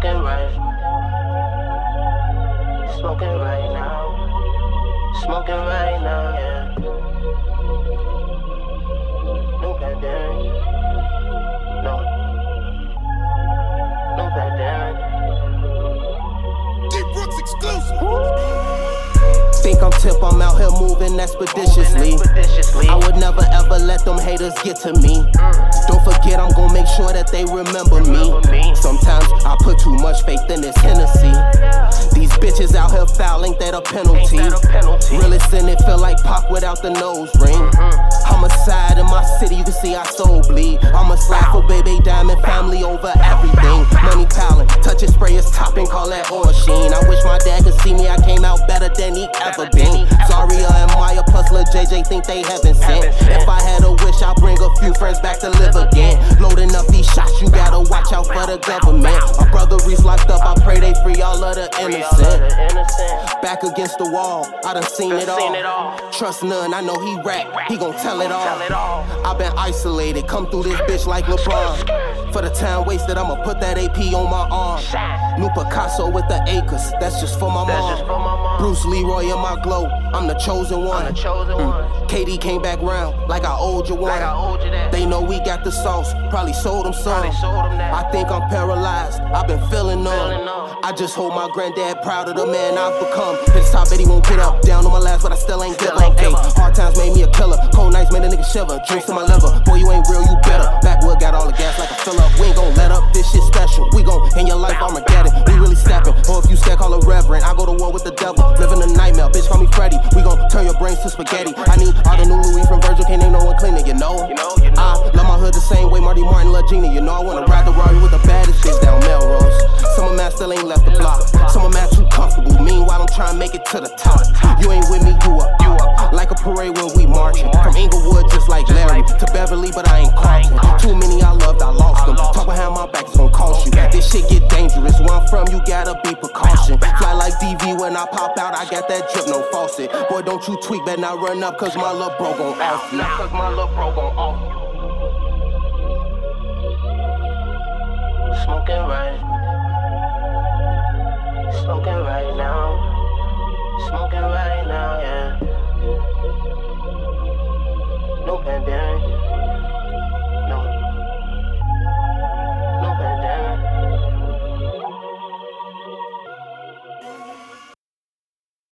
Smoking right. Smoking right now. Smoking right now, yeah. No pandemic. No. No pandemic. D Brooks exclusive. Think I'm tip, I'm out here moving expeditiously. I would never ever let them haters get to me. Don't forget, I'm gon' make sure that they remember me. Sometimes I put too much faith in this Hennessy. These bitches out here foul, ain't that a penalty? Realest in it feel like Pac without the nose ring. Homicide in my city, you can see I soul bleed. I'ma slide for baby diamond family over everything. Money piling, touch it, spray his topping, call that oil sheen. I wish my dad could see me, I came out better than he ever been. Zaria and Maya plus Lil JJ think they heaven sent. If I had a wish, I'll bring a few friends back to live again. Loading up these shots, you gotta watch out for the government. My brother Reese locked up, I pray they free all of the innocent. Back against the wall, I done seen it all. Trust none, I know he rap, he gon' tell it all. I been isolated, come through this bitch like LeBron. For the time wasted, I'ma put that AP on my arm. New Picasso with the acres, that's just for my mom. Bruce Leroy in my glow, I'm the chosen one. KD came back round like I owed you one. They know we got the sauce, probably sold them some. I think I'm paralyzed, I've been feeling numb. I just hold my granddad proud of the man I've become. Hit the top, bet he won't get up. Down on my last, but I still ain't give up. Ay, hard times made me a killer. Cold nights made a nigga shiver. Drinks to my liver. Boy, you ain't real, you better. Backwood got all the gas like a fill up. We ain't gon' let up, this shit special. We gon' in your life, Armageddon. We really steppin'. Or if you scared, call a reverend. I go to war with the devil. Living a nightmare, bitch, call me Freddy. We gon' turn your brains to spaghetti. I need all the new Louis from Virgil, can't name no one clean it, you know? I love my hood the same way Marty Martin love Gina. You know I wanna ride the Rari with the baddest bitch down Melrose. Some of mad still ain't left the block. Some of mad too comfortable. Meanwhile, I'm trying to make it to the top. You ain't with me, you up. Like a parade when we marching. From Inglewood just like Larry to Beverly, but I ain't Carlton. Too many I loved, I lost them. Talk behind my back, it's gon' cost you. This shit get dangerous. Where I'm from, you gotta be precaution. Fly like DV when I pop out, I got that drip, no faucet. Boy, don't you tweak, better not run up, cause my little bro gon' off you. Smoking right. Smoking right now. Smoking right now.